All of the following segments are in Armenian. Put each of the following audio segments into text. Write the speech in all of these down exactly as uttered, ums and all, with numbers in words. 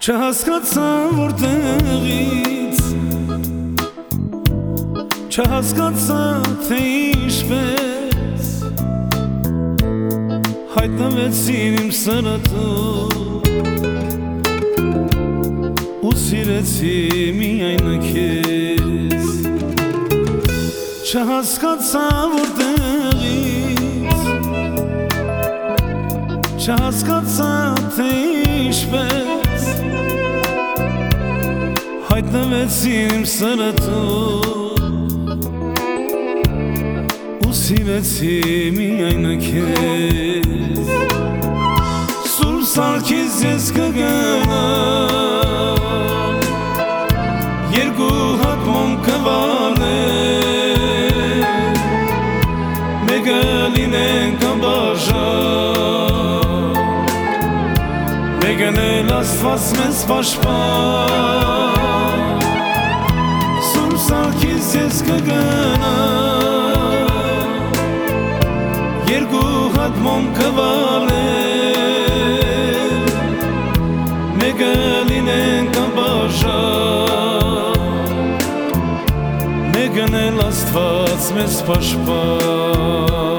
Չհասկացա որտեղից, չհասկացա թե ինչպես հայտնվեցին իմ սրտում ու սիրեցի միայն քեզ, չհասկացա որտեղից, չհասկացա թե ինչպես հայտնվեցին իմ սրտում ու սիրեցի միայն քեզ, սուրբ սարքից ես կգնամ, երկու հատ մոմ կվանեմ, մեկը լինենք անբաժան, մեկն էլ Աստված մեզ պաշտպան, սուրբ սարքից ես կգնամ, երկու հատ մոմ կվանեմ, մեկը լինենք անբաժան, մեկն էլ Աստված մեզ պաշտպան։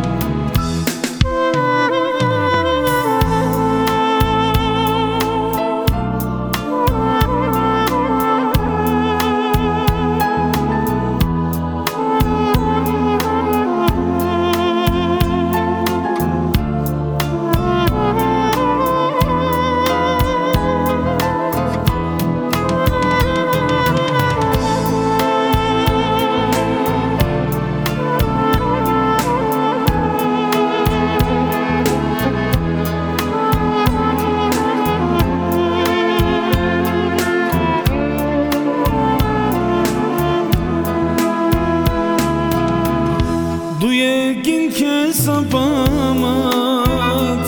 Դու եկին քեզ ապամած,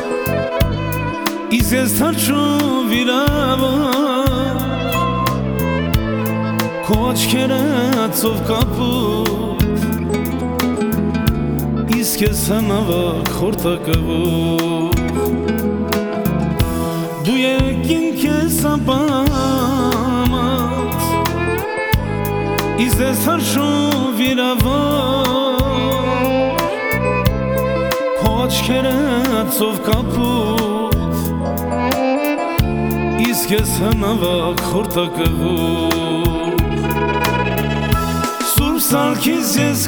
իսկ ես թրջու վիրավոր, քո աչքերը ծով կապուտ, իսկ ես հնավակ խորտակավոր, դու եկին քեզ ապամած, իսկ ես թրջու վիրավոր, աչքերը ծով կապուտ, իսկ ես հնավակ խորտակավոր, սուրբ սարքից ես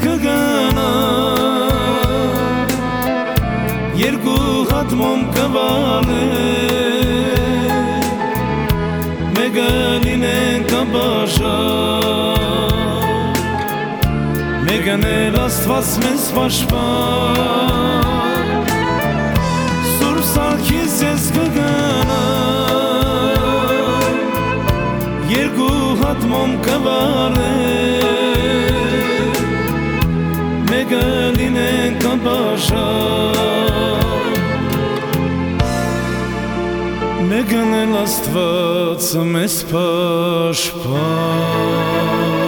կգնամ, երկու հատ մոմ կվանեմ, մեկը լինենք անբաժան, մեկն էլ Աստված մեզ պաշտպան, սարքից ես կգնամ, երկու հատ մոմ կվանեմ, մեկը լինենք անբաժան, մեկն էլ Աստված մեզ պաշտպան։